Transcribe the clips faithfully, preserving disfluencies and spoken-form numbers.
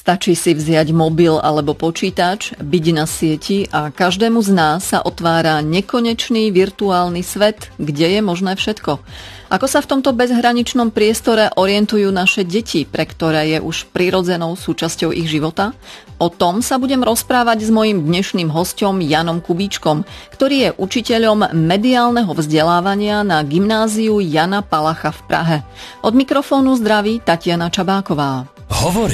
Stačí si vziať mobil alebo počítač, byť na sieti a každému z nás sa otvára nekonečný virtuálny svet, kde je možné všetko. Ako sa v tomto bezhraničnom priestore orientujú naše deti, pre ktoré je už prirodzenou súčasťou ich života? O tom sa budem rozprávať s mojím dnešným hosťom Janom Kubíčkom, ktorý je učiteľom mediálneho vzdelávania na gymnáziu Jana Palacha v Prahe. Od mikrofónu zdraví Tatiana Čabáková. Hovory.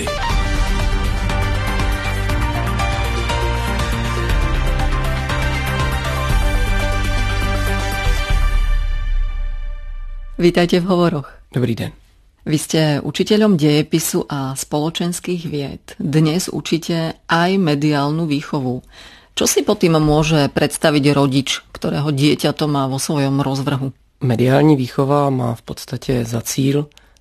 Vítajte v Hovoroch. Dobrý den. Vy ste učiteľom dejepisu a spoločenských vied. Dnes učíte aj mediálnu výchovu. Čo si pod tým môže predstaviť rodič, ktorého dieťa to má vo svojom rozvrhu? Mediální výchova má v podstatě za cíl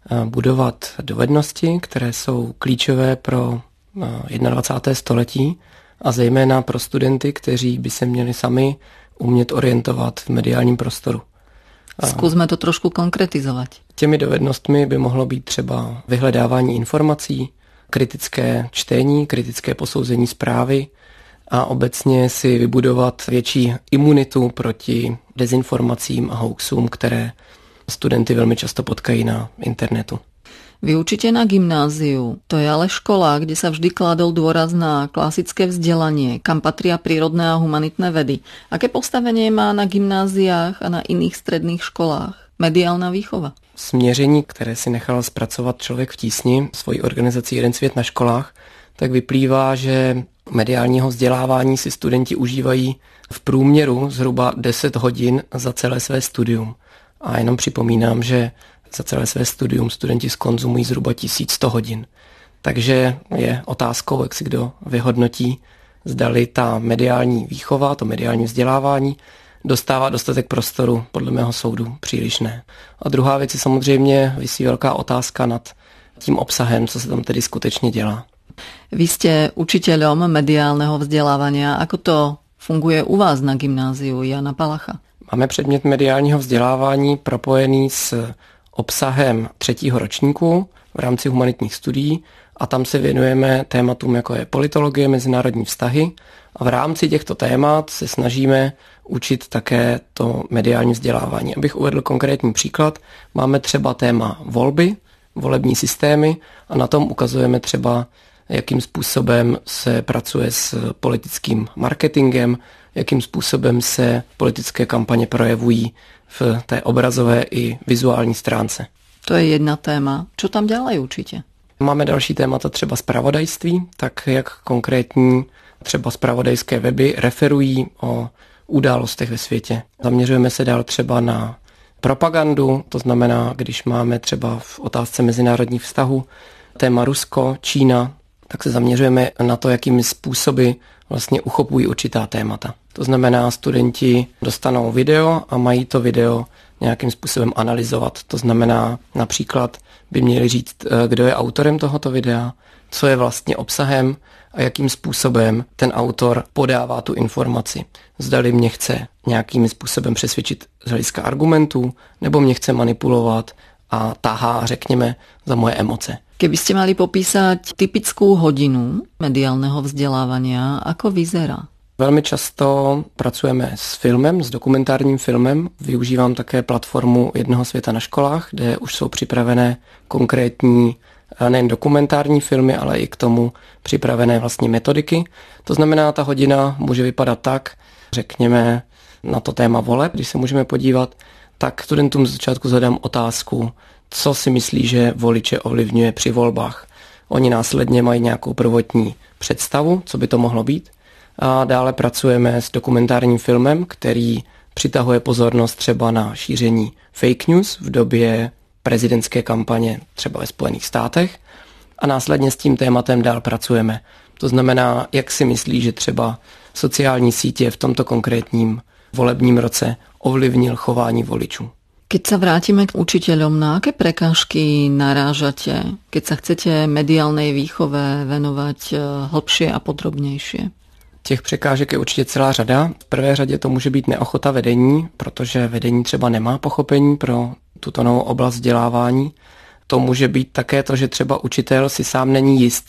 budovat dovednosti, které jsou klíčové pro dvacáté první století a zejména pro studenty, kteří by se měli sami umět orientovat v mediálním prostoru. Skúsme to trošku konkretizovať. Těmi dovednostmi by mohlo být třeba vyhledávání informací, kritické čtení, kritické posouzení zprávy a obecně si vybudovat větší imunitu proti dezinformacím a hoaxům, které studenty velmi často potkají na internetu. Vy učíte na gymnáziu, to je ale škola, kde sa vždy kladol dôraz na klasické vzdelanie, kam patria prírodné a humanitné vedy. Aké postavenie má na gymnáziách a na iných stredných školách mediálna výchova? Směření, které si nechal zpracovat Člověk v tísni, svojí organizací Jeden svět na školách, tak vyplývá, že mediálního vzdělávání si studenti užívají v průměru zhruba deset hodin za celé své studium. A jenom připomínám, že za celé své studium studenti skonzumují zhruba tisíc sto hodin. Takže je otázkou, jak si kdo vyhodnotí, zdali ta mediální výchova, to mediální vzdělávání dostává dostatek prostoru, podle mého soudu příliš ne. A druhá věc je samozřejmě visí velká otázka nad tím obsahem, co se tam tedy skutečně dělá. Vy ste učiteľom mediálneho vzdelávania. Ako to funguje u vás na gymnáziu Jana Palacha? Máme předmět mediálního vzdělávání propojený s obsahem třetího ročníku v rámci humanitních studií a tam se věnujeme tématům, jako je politologie, mezinárodní vztahy a v rámci těchto témat se snažíme učit také to mediální vzdělávání. Abych uvedl konkrétní příklad, máme třeba téma volby, volební systémy a na tom ukazujeme třeba, jakým způsobem se pracuje s politickým marketingem, jakým způsobem se politické kampaně projevují v té obrazové i vizuální stránce. To je jedna téma. Čo tam ďalej učíte? Máme další témata třeba zpravodajství, tak jak konkrétní třeba zpravodajské weby referují o událostech ve světě. Zaměřujeme se dál třeba na propagandu, to znamená, když máme třeba v otázce mezinárodních vztahů téma Rusko, Čína, tak se zaměřujeme na to, jakými způsoby vlastně uchopují určitá témata. To znamená, studenti dostanou video a mají to video nějakým způsobem analyzovat. To znamená, například by měli říct, kdo je autorem tohoto videa, co je vlastně obsahem a jakým způsobem ten autor podává tu informaci. Zdali mě chce nějakým způsobem přesvědčit z hlediska argumentů, nebo mě chce manipulovat a tahá, řekněme, za moje emoce. Keby ste mali popísať typickú hodinu mediálneho vzdelávania, ako vyzerá? Velmi často pracujeme s filmem, s dokumentárním filmem. Využívám také platformu Jednoho světa na školách, kde už jsou připravené konkrétní nejen dokumentární filmy, ale i k tomu připravené vlastně metodiky. To znamená, ta hodina může vypadat tak, řekněme, na to téma voleb, když se můžeme podívat, tak studentům z začátku zadám otázku, co si myslí, že voliče ovlivňuje při volbách. Oni následně mají nějakou prvotní představu, co by to mohlo být. A dále pracujeme s dokumentárním filmem, který přitahuje pozornost třeba na šíření fake news v době prezidentské kampaně třeba ve Spojených státech a následně s tím tématem dál pracujeme. To znamená, jak si myslí, že třeba sociální sítě v tomto konkrétním volebním roce ovlivnil chování voličů. Keď sa vrátime k učiteľom, na aké prekážky narážate, keď sa chcete mediálnej výchove venovať hlbšie a podrobnejšie? Těch překážek je určitě celá řada. V prvé řadě to může být neochota vedení, protože vedení třeba nemá pochopení pro tuto novou oblast vzdělávání. To může být také to, že třeba učitel si sám není jist,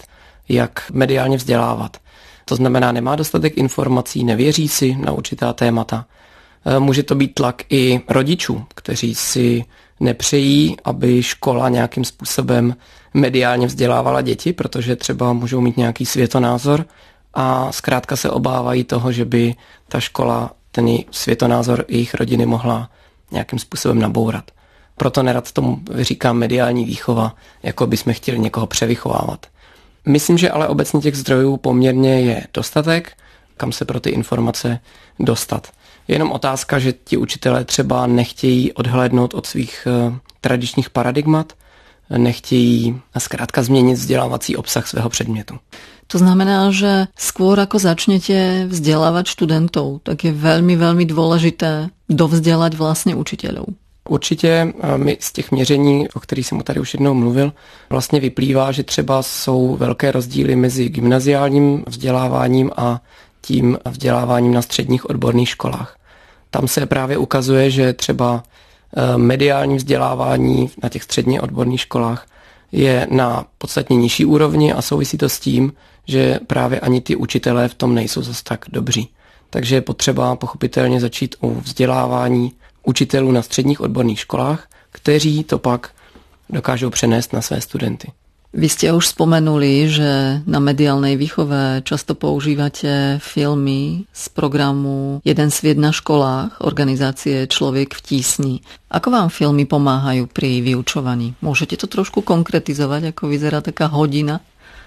jak mediálně vzdělávat. To znamená, nemá dostatek informací, nevěří si na určitá témata. Může to být tlak i rodičů, kteří si nepřejí, aby škola nějakým způsobem mediálně vzdělávala děti, protože třeba můžou mít nějaký světonázor a zkrátka se obávají toho, že by ta škola ten světonázor jejich rodiny mohla nějakým způsobem nabourat. Proto nerad tomu říkám mediální výchova, jako bychom chtěli někoho převychovávat. Myslím, že ale obecně těch zdrojů poměrně je dostatek, kam se pro ty informace dostat. Je jenom otázka, že ti učitelé třeba nechtějí odhlédnout od svých tradičních paradigmat, nechtějí zkrátka změnit vzdělávací obsah svého předmětu. To znamená, že skôr ako začnete vzdelávať študentov, tak je veľmi, veľmi dôležité dovzdělat vlastně učiteľov. Určitě my z těch měření, o kterých jsem tady už jednou mluvil, vlastně vyplývá, že třeba jsou velké rozdíly mezi gymnaziálním vzděláváním a tím vzděláváním na středních odborných školách. Tam se právě ukazuje, že třeba mediální vzdělávání na těch středně odborných školách je na podstatně nižší úrovni a souvisí to s tím, že právě ani ty učitelé v tom nejsou zas tak dobří. Takže je potřeba pochopitelně začít u vzdělávání učitelů na středních odborných školách, kteří to pak dokážou přenést na své studenty. Vy ste už spomenuli, že na mediálnej výchove často používate filmy z programu Jeden svět na školách organizácie Človek v tísni. Ako vám filmy pomáhajú pri vyučovaní? Môžete to trošku konkretizovať, ako vyzerá taká hodina?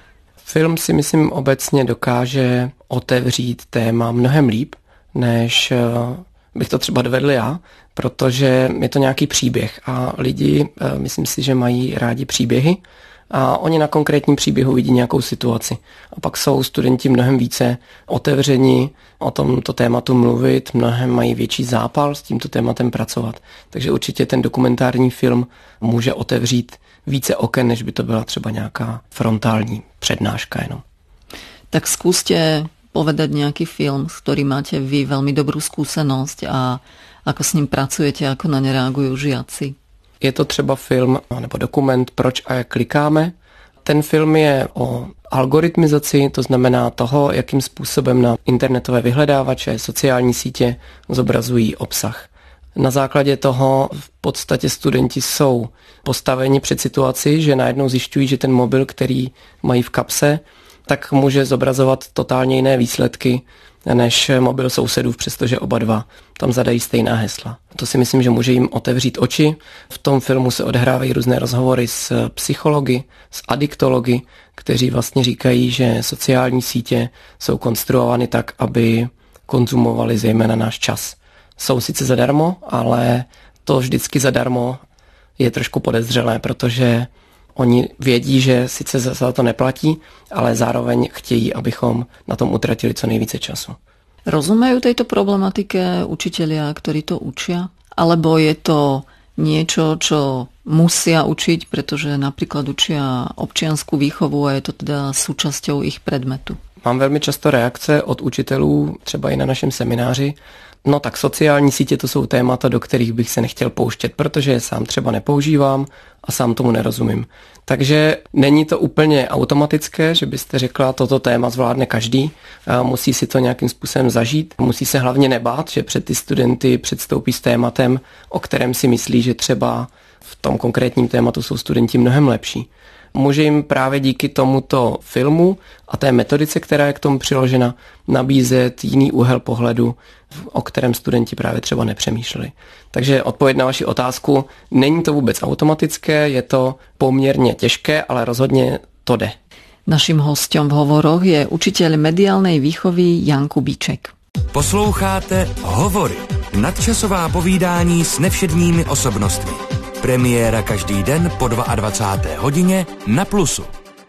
Film si myslím obecně dokáže otevřít téma mnohem líp, než bych to třeba dovedl já, protože je to nějaký příběh a lidi, myslím si, že mají rádi příběhy a oni na konkrétním příběhu vidí nějakou situaci. A pak jsou studenti mnohem více otevřeni o tomto tématu mluvit, mnohem mají větší zápal s tímto tématem pracovat. Takže určitě ten dokumentární film může otevřít více oken, než by to byla třeba nějaká frontální přednáška jenom. Tak skúste povedať nejaký film, s ktorým máte vy veľmi dobrú skúsenosť a ako s ním pracujete, ako na ne reagujú žiaci. Je to třeba film nebo dokument Proč a jak klikáme. Ten film je o algoritmizaci, to znamená toho, jakým způsobem na internetové vyhledávače, sociální sítě zobrazují obsah. Na základě toho v podstatě studenti jsou postaveni před situaci, že najednou zjišťují, že ten mobil, který mají v kapse, tak může zobrazovat totálně jiné výsledky než mobil sousedů, přestože oba dva tam zadají stejná hesla. To si myslím, že může jim otevřít oči. V tom filmu se odehrávají různé rozhovory s psychology, s adiktology, kteří vlastně říkají, že sociální sítě jsou konstruovány tak, aby konzumovali zejména náš čas. Jsou sice zadarmo, ale to vždycky zadarmo je trošku podezřelé, protože oni vědí, že sice za to neplatí, ale zároveň chtějí, abychom na tom utratili co nejvíce času. Rozumejú tejto problematike učitelia, ktorí to učia? Alebo je to niečo, čo musia učiť, pretože napríklad učia občiansku výchovu a je to teda súčasťou ich predmetu? Mám velmi často reakce od učitelů, třeba i na našem semináři. No tak sociální sítě to jsou témata, do kterých bych se nechtěl pouštět, protože je sám třeba nepoužívám a sám tomu nerozumím. Takže není to úplně automatické, že byste řekla, toto téma zvládne každý. Musí si to nějakým způsobem zažít. Musí se hlavně nebát, že před ty studenty předstoupí s tématem, o kterém si myslí, že třeba v tom konkrétním tématu jsou studenti mnohem lepší. Může jim právě díky tomuto filmu a té metodice, která je k tomu přiložena, nabízet jiný úhel pohledu, o kterém studenti právě třeba nepřemýšleli. Takže odpověď na vaši otázku, není to vůbec automatické, je to poměrně těžké, ale rozhodně to jde. Naším hostem v hovoroch je učitel mediálnej výchovy Jan Kubíček. Posloucháte Hovory, nadčasová povídání s nevšedními osobnostmi. Premiéra každý den po dvadsiatej druhej hodině na Plusu.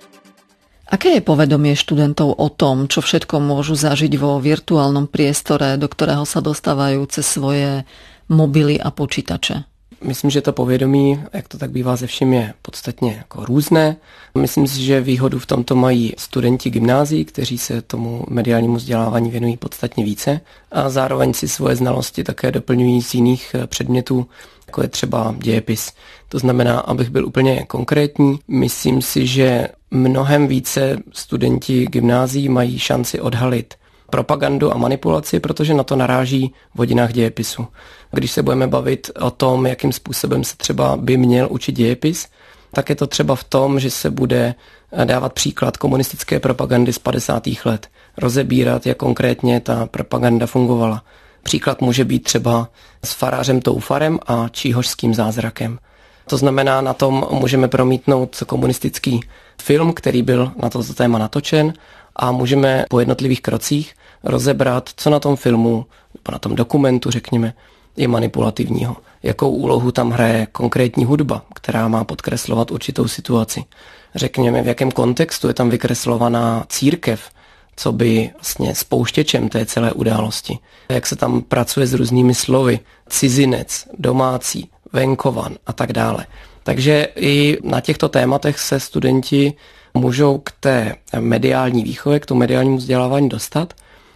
Aké je povedomie študentov o tom, čo všetko môžu zažiť vo virtuálnom priestore, do ktorého sa dostávajú cez svoje mobily a počítače? Myslím, že to povědomí, jak to tak bývá ze vším, je podstatně jako různé. Myslím si, že výhodu v tomto mají studenti gymnázií, kteří se tomu mediálnímu vzdělávání věnují podstatně více a zároveň si svoje znalosti také doplňují z jiných předmětů, jako je třeba dějepis. To znamená, abych byl úplně konkrétní, myslím si, že mnohem více studenti gymnázií mají šanci odhalit propagandu a manipulaci, protože na to naráží v hodinách dějepisu. Když se budeme bavit o tom, jakým způsobem se třeba by měl učit dějepis, tak je to třeba v tom, že se bude dávat příklad komunistické propagandy z padesátých let, rozebírat, jak konkrétně ta propaganda fungovala. Příklad může být třeba s farářem Toufarem a číhořským zázrakem. To znamená, na tom můžeme promítnout komunistický film, který byl na toto téma natočen, a můžeme po jednotlivých krocích rozebrat, co na tom filmu, nebo na tom dokumentu, řekněme, je manipulativního. Jakou úlohu tam hraje konkrétní hudba, která má podkreslovat určitou situaci. Řekněme, v jakém kontextu je tam vykreslovaná církev, co by vlastně spouštěčem té celé události. Jak se tam pracuje s různými slovy, cizinec, domácí, venkovan a tak dále. Takže i na těchto tématech se studenti můžou k té mediální výchově, k tomu mediálnímu vzdělávání dostat,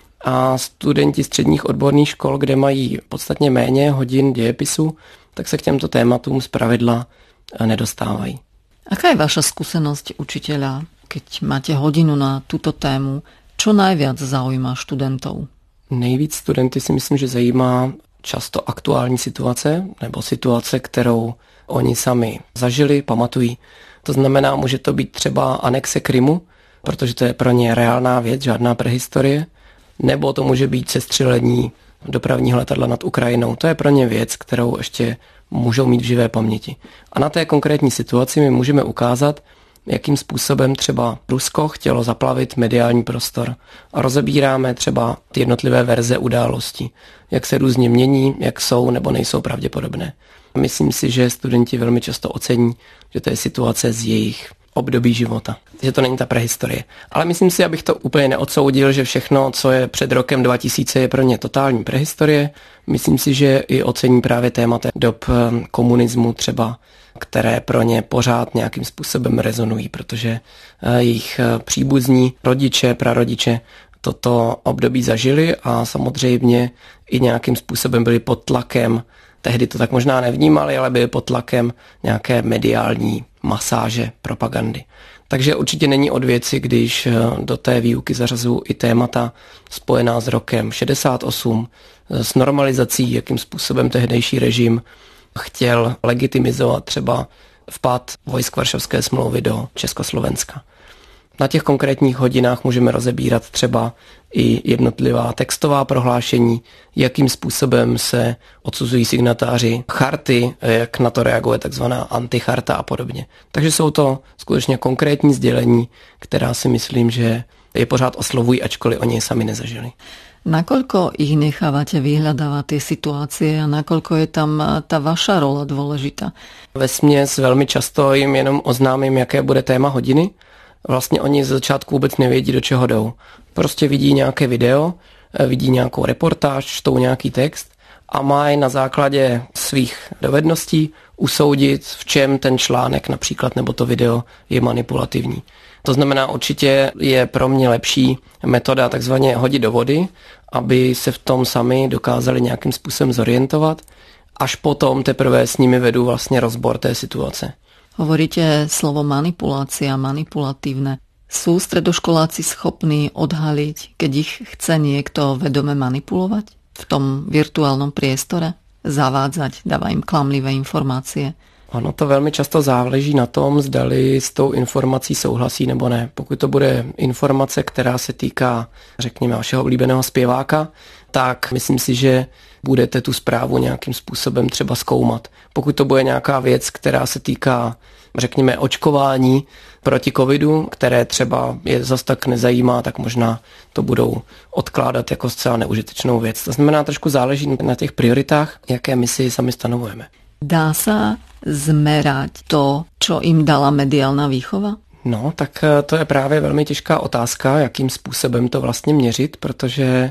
a studenti středních odborných škol, kde mají podstatně méně hodin dějepisu, tak se k těmto tématům zpravidla nedostávají. Aká je vaša skúsenosť učiteľa, keď máte hodinu na túto tému? Čo najviac zaujíma študentov? Nejvíc studenty si myslím, že zajímá často aktuální situace, nebo situace, kterou oni sami zažili, pamatují. To znamená, může to být třeba anexe Krymu, protože to je pro ně reálná věc, žádná prehistorie, nebo to může být sestřelení dopravního letadla nad Ukrajinou. To je pro ně věc, kterou ještě můžou mít v živé paměti. A na té konkrétní situaci my můžeme ukázat, jakým způsobem třeba Rusko chtělo zaplavit mediální prostor. A rozebíráme třeba ty jednotlivé verze událostí, jak se různě mění, jak jsou nebo nejsou pravděpodobné. Myslím si, že studenti velmi často ocení, že to je situace z jejich období života, že to není ta prehistorie. Ale myslím si, abych to úplně neodsoudil, že všechno, co je před rokem dva tisíce, je pro ně totální prehistorie. Myslím si, že i ocení právě témata dob komunismu třeba, které pro ně pořád nějakým způsobem rezonují, protože jejich příbuzní, rodiče, prarodiče toto období zažili a samozřejmě i nějakým způsobem byli pod tlakem. Tehdy to tak možná nevnímali, ale byli pod tlakem nějaké mediální masáže, propagandy. Takže určitě není od věci, když do té výuky zařazují i témata spojená s rokem šedesát osm, s normalizací, jakým způsobem tehdejší režim chtěl legitimizovat třeba vpád vojsk Varšavské smlouvy do Československa. Na těch konkrétních hodinách můžeme rozebírat třeba i jednotlivá textová prohlášení, jakým způsobem se odsuzují signatáři charty, jak na to reaguje takzvaná anticharta a podobně. Takže jsou to skutečně konkrétní sdělení, která si myslím, že je pořád oslovují, ačkoliv oni je sami nezažili. Nakoľko ich nechávate vyhľadávať tie situácie a nakoľko je tam tá vaša rola dôležitá? Vesměs velmi často jim jenom oznámím, jaké bude téma hodiny. Vlastně oni z začátku vůbec nevědí, do čeho jdou. Prostě vidí nějaké video, vidí nějakou reportáž, čtou nějaký text a mají na základě svých dovedností usoudit, v čem ten článek například nebo to video je manipulativní. To znamená, určitě je pro mě lepší metoda takzvaně hodit do vody, aby se v tom sami dokázali nějakým způsobem zorientovat, až potom teprve s nimi vedu vlastně rozbor té situace. Hovoríte slovo manipulácia, manipulatívne. Sú stredoškoláci schopní odhaliť, keď ich chce niekto vedome manipulovať v tom virtuálnom priestore? Zavádzať, dáva im klamlivé informácie? Ono to velmi často záleží na tom, zdali s tou informací souhlasí nebo ne. Pokud to bude informace, která se týká, řekněme, vašeho oblíbeného zpěváka, tak myslím si, že budete tu zprávu nějakým způsobem třeba zkoumat. Pokud to bude nějaká věc, která se týká, řekněme, očkování proti covidu, které třeba je zas tak nezajímá, tak možná to budou odkládat jako zcela neužitečnou věc. To znamená, trošku záleží na těch prioritách, jaké my si sami stanovujeme. Dá sa zmerať to, čo im dala mediálna výchova? No, tak to je právě velmi těžká otázka, jakým způsobem to vlastně měřit, protože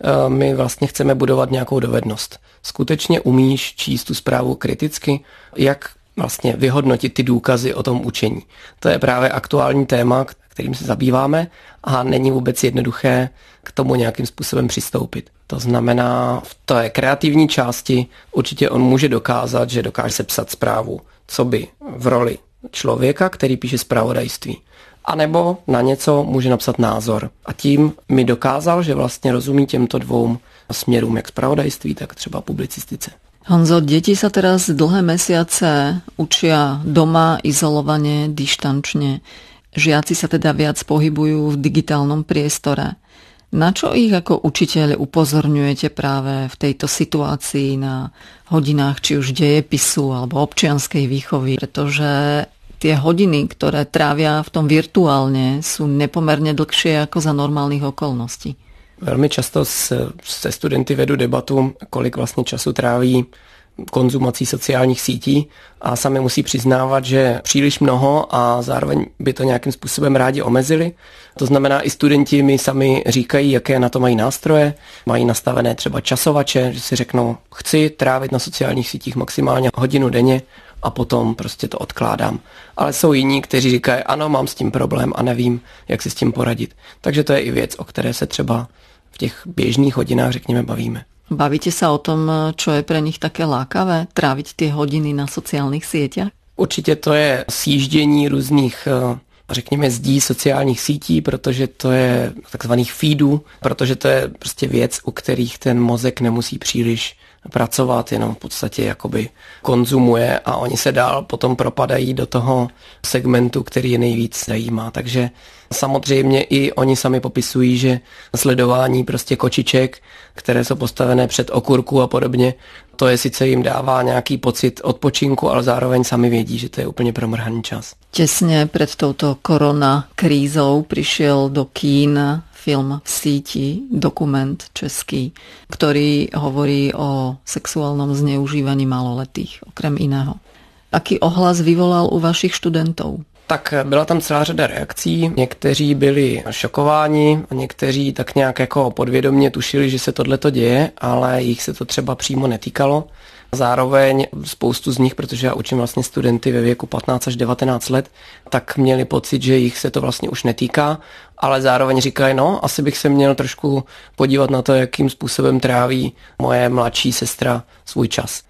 my vlastně chceme budovat nějakou dovednost. Skutečně umíš číst tu zprávu kriticky, jak vlastně vyhodnotit ty důkazy o tom učení. To je právě aktuální téma, kterým se zabýváme a není vůbec jednoduché k tomu nějakým způsobem přistoupit. To znamená, v té kreativní části určitě on může dokázat, že dokáže sepsat zprávu, co by v roli člověka, který píše zpravodajství. A nebo na něco může napsat názor. A tím mi dokázal, že vlastně rozumí těmto dvou směrům, jak zpravodajství, tak třeba publicistice. Honzo, deti sa teraz dlhé mesiace učia doma, izolovane, dištančne. Žiaci sa teda viac pohybujú v digitálnom priestore. Na čo ich ako učiteľ upozorňujete práve v tejto situácii na hodinách či už dejepisu alebo občianskej výchovy? Pretože tie hodiny, ktoré trávia v tom virtuálne, sú nepomerne dlhšie ako za normálnych okolností. Velmi často se studenty vedu debatu, kolik vlastně času tráví konzumací sociálních sítí a sami musí přiznávat, že příliš mnoho a zároveň by to nějakým způsobem rádi omezili. To znamená, i studenti mi sami říkají, jaké na to mají nástroje, mají nastavené třeba časovače, že si řeknou, chci trávit na sociálních sítích maximálně hodinu denně a potom prostě to odkládám. Ale jsou jiní, kteří říkají, ano, mám s tím problém a nevím, jak si s tím poradit. Takže to je i věc, o které se třeba v těch běžných hodinách, řekněme, bavíme. Bavíte sa o tom, čo je pre nich také lákavé, tráviť tie hodiny na sociálnych sieťach? Určitě to je sjíždění různých, řekněme, zdí sociálních sítí, protože to je takzvaných feedů, protože to je prostě věc, u kterých ten mozek nemusí příliš pracovat, jenom v podstatě jakoby konzumuje a oni se dál potom propadají do toho segmentu, který je nejvíc zajímá. Takže samozřejmě i oni sami popisují, že sledování prostě kočiček, které jsou postavené před okurku a podobně, to je sice jim dává nějaký pocit odpočinku, ale zároveň sami vědí, že to je úplně promrhaný čas. Tesne pred touto korona krízou prišiel do kín film v síti, dokument český, ktorý hovorí o sexuálnom zneužívaní maloletých, okrem iného. Aký ohlas vyvolal u vašich študentov? Tak byla tam celá řada reakcí, někteří byli šokováni, někteří tak nějak jako podvědomě tušili, že se tohleto děje, ale jich se to třeba přímo netýkalo. Zároveň spoustu z nich, protože já učím vlastně studenty ve věku patnáct až devatenáct let, tak měli pocit, že jich se to vlastně už netýká, ale zároveň říkají, no, asi bych se měl trošku podívat na to, jakým způsobem tráví moje mladší sestra svůj čas.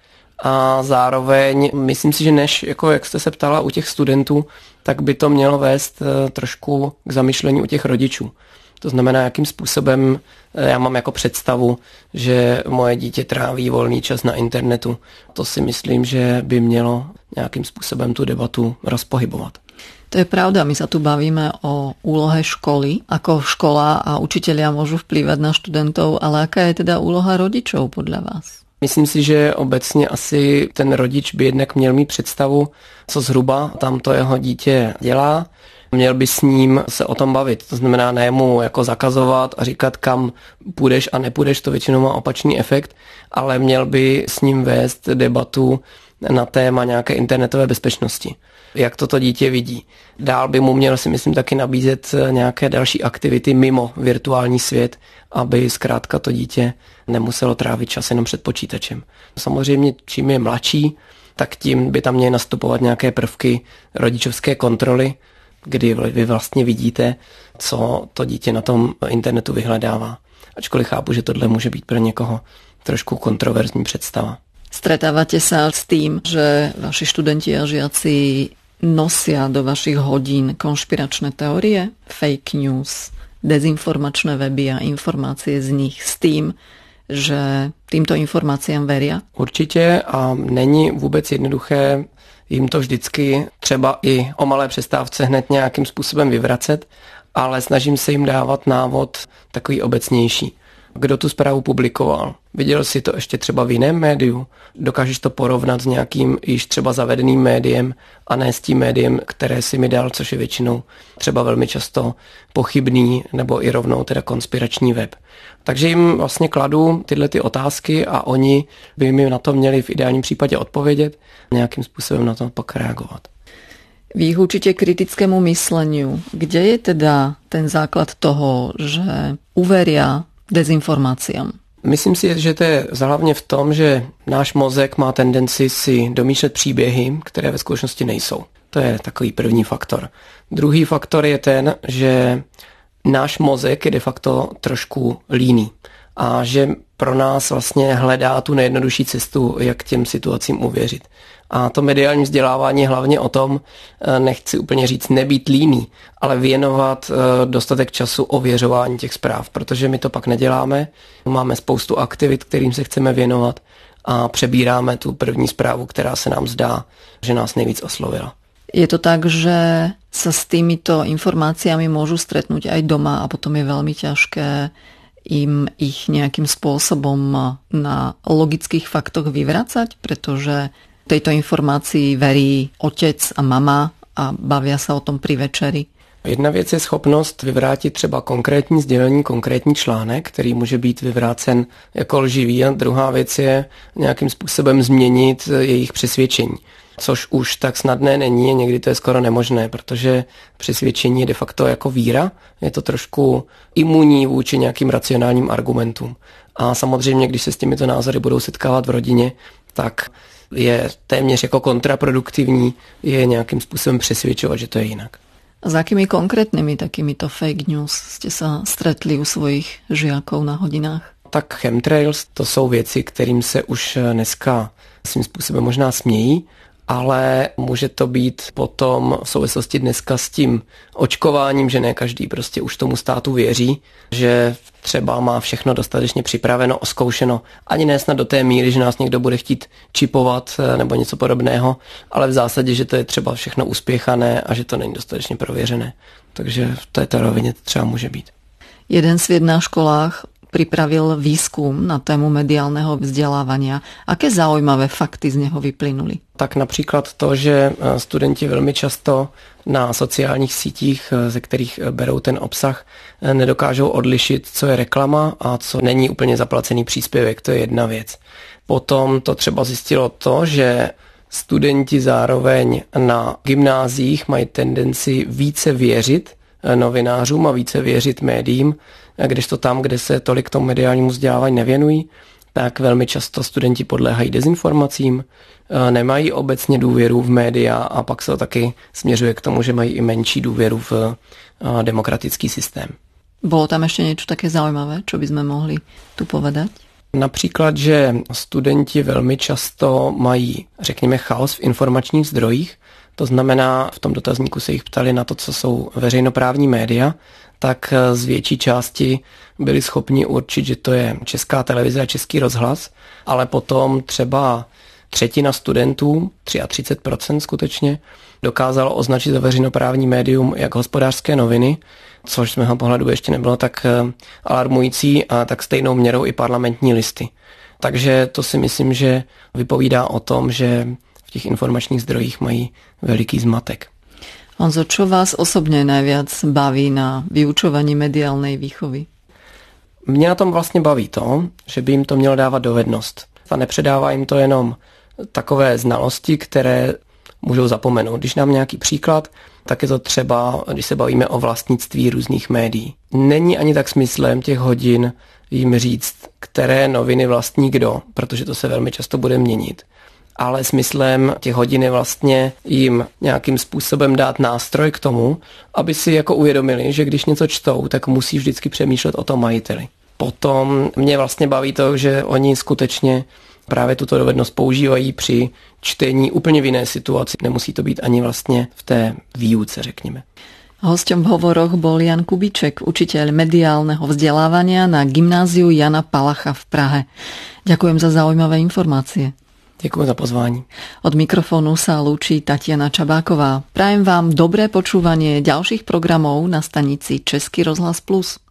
A zároveň myslím si, že než, jako jak jste se ptala u těch studentů, tak by to mělo vést trošku k zamyšlení u těch rodičů. To znamená, jakým způsobem já mám jako představu, že moje dítě tráví volný čas na internetu. To si myslím, že by mělo nějakým způsobem tu debatu rozpohybovat. To je pravda, my sa tu bavíme o úlohe školy, ako škola a učitelia môžu vplývať na študentov, ale aká je teda úloha rodičov podľa vás? Myslím si, že obecně asi ten rodič by jednak měl mít představu, co zhruba tam to jeho dítě dělá. Měl by s ním se o tom bavit. To znamená ne mu jako zakazovat a říkat, kam půjdeš a nepůjdeš, to většinou má opačný efekt, ale měl by s ním vést debatu na téma nějaké internetové bezpečnosti. Jak toto dítě vidí. Dál by mu měl, si myslím, taky nabízet nějaké další aktivity mimo virtuální svět, aby zkrátka to dítě nemuselo trávit čas jenom před počítačem. Samozřejmě, čím je mladší, tak tím by tam měly nastupovat nějaké prvky rodičovské kontroly, kdy vy vlastně vidíte, co to dítě na tom internetu vyhledává. Ačkoliv chápu, že tohle může být pro někoho trošku kontroverzní představa. Stretávate sa s tým, že vaši študenti a žiaci nosia do vašich hodín konšpiračné teórie, fake news, dezinformačné weby a informácie z nich s tým, že týmto informáciám veria? Určitě a není vůbec jednoduché jim to vždycky třeba i o malé přestávce hned nějakým způsobem vyvracet, ale snažím se jim dávat návod takový obecnější. Kdo tu zprávu publikoval? Viděl jsi to ještě třeba v jiném médiu? Dokážeš to porovnat s nějakým již třeba zavedeným médiem a ne s tím médiem, které si mi dal, což je většinou třeba velmi často pochybný nebo i rovnou teda konspirační web. Takže jim vlastně kladu tyhle ty otázky a oni by mi na to měli v ideálním případě odpovědět a nějakým způsobem na to pak reagovat. Vy ich učíte kritickému mysleniu. Kde je teda ten základ toho, že uveria dezinformáciám? Myslím si, že to je hlavně v tom, že náš mozek má tendenci si domýšlet příběhy, které ve skutečnosti nejsou. To je takový první faktor. Druhý faktor je ten, že náš mozek je de facto trošku líný. a že pro nás vlastně hledá tu nejjednodušší cestu, jak těm situacím uvěřit. A to mediální vzdělávání je hlavně o tom, nechci úplně říct nebýt líný, ale věnovat dostatek času ověřování těch zpráv, protože my to pak neděláme. Máme spoustu aktivit, kterým se chceme věnovat a přebíráme tu první zprávu, která se nám zdá, že nás nejvíc oslovila. Je to tak, že sa s týmito informáciami môžu stretnúť aj doma a potom je veľmi ťažké im ich nejakým spôsobom na logických faktoch vyvracať, pretože tejto informácii verí otec a mama a bavia sa o tom pri večeri. Jedna věc je schopnost vyvrátit třeba konkrétní sdělení, konkrétní článek, který může být vyvrácen jako lživý, a druhá věc je nějakým způsobem změnit jejich přesvědčení. Což už tak snadné není, někdy to je skoro nemožné, protože přesvědčení je de facto jako víra, je to trošku imunní vůči nějakým racionálním argumentům. A samozřejmě, když se s těmito názory budou setkávat v rodině, tak je téměř jako kontraproduktivní je nějakým způsobem přesvědčovat, že to je jinak. A s akými konkrétnymi takýmito fake news ste sa stretli u svojich žiakov na hodinách? Tak chemtrails, to jsou věci, kterým se už dneska svým způsobem možná smějí, ale může to být potom v souvislosti dneska s tím očkováním, že ne každý prostě už tomu státu věří, že třeba má všechno dostatečně připraveno, oskoušeno, ani ne snad do té míry, že nás někdo bude chtít čipovat nebo něco podobného, ale v zásadě, že to je třeba všechno uspěchané a že to není dostatečně prověřené. Takže v této rovině to třeba může být. Jeden svět na školách pripravil výskum na tému mediálneho vzdelávania. Aké zaujímavé fakty z něho vyplynuli? Tak například to, že studenti velmi často na sociálních sítích, ze kterých berou ten obsah, nedokážou odlišit, co je reklama a co není úplně zaplacený příspěvek. To je jedna věc. Potom to třeba zjistilo to, že studenti zároveň na gymnáziích mají tendenci více věřit novinářům a více věřit médiím, kdežto tam, kde se tolik tomu mediálnímu vzdělávání nevěnují, tak velmi často studenti podléhají dezinformacím, nemají obecně důvěru v média a pak se to taky směřuje k tomu, že mají i menší důvěru v demokratický systém. Bolo tam ještě něco také zaujímavé, čo by sme mohli tu povedať? Například, že studenti velmi často mají, řekněme, chaos v informačních zdrojích. To znamená, v tom dotazníku se jich ptali na to, co jsou veřejnoprávní média, tak z větší části byli schopni určit, že to je Česká televize a Český rozhlas, ale potom třeba třetina studentů, třicet tři procent skutečně, dokázalo označit za veřejnoprávní médium jak Hospodářské noviny, což z mého pohledu ještě nebylo tak alarmující, a tak stejnou měrou i Parlamentní listy. Takže to si myslím, že vypovídá o tom, že v těch informačních zdrojích mají veliký zmatek. Honzo, čo vás osobně najviac baví na vyučovaní mediálnej výchovy? Mě na tom vlastně baví to, že by jim to mělo dávat dovednost. A nepředává jim to jenom takové znalosti, které můžou zapomenout. Když nám nějaký příklad, tak je to třeba, když se bavíme o vlastnictví různých médií. Není ani tak smyslem těch hodin jim říct, které noviny vlastní kdo, protože to se velmi často bude měnit. Ale smyslem těch hodin je vlastně jim nějakým způsobem dát nástroj k tomu, aby si jako uvědomili, že když něco čtou, tak musí vždycky přemýšlet o tom majiteli. Potom mě vlastně baví to, že oni skutečně právě tuto dovednost používají při čtení úplně v jiné situaci. Nemusí to být ani vlastně v té výuce, řekněme. Hosťom v hovoroch bol Jan Kubíček, učiteľ mediálneho vzdelávania na gymnáziu Jana Palacha v Prahe. Ďakujem za zaujímavé informácie. Ďakujem za pozvání. Od mikrofónu sa lúči Tatiana Čabáková. Prajem vám dobré počúvanie ďalších programov na stanici Český rozhlas Plus.